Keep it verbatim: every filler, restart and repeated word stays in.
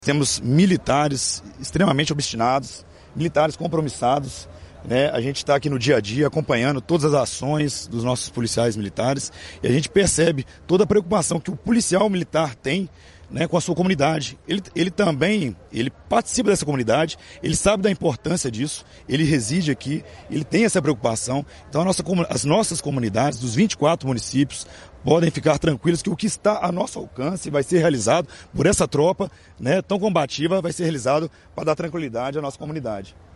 Temos militares extremamente obstinados, militares compromissados, né? A gente está aqui no dia a dia acompanhando todas as ações dos nossos policiais militares e a gente percebe toda a preocupação que o policial militar tem, né, com a sua comunidade. Ele, ele também ele participa dessa comunidade, ele sabe da importância disso, ele reside aqui, ele tem essa preocupação. Então a nossa, as nossas comunidades dos vinte e quatro municípios podem ficar tranquilos que o que está a nosso alcance vai ser realizado por essa tropa, né, tão combativa, vai ser realizado para dar tranquilidade à nossa comunidade.